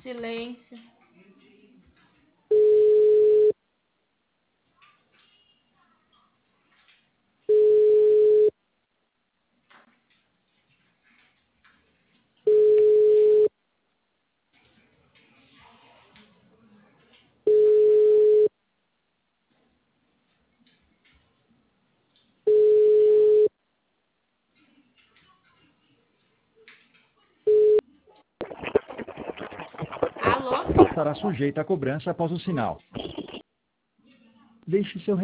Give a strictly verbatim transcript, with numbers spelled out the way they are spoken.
Silêncio. Alô? Estará sujeita a cobrança após o sinal. Deixe seu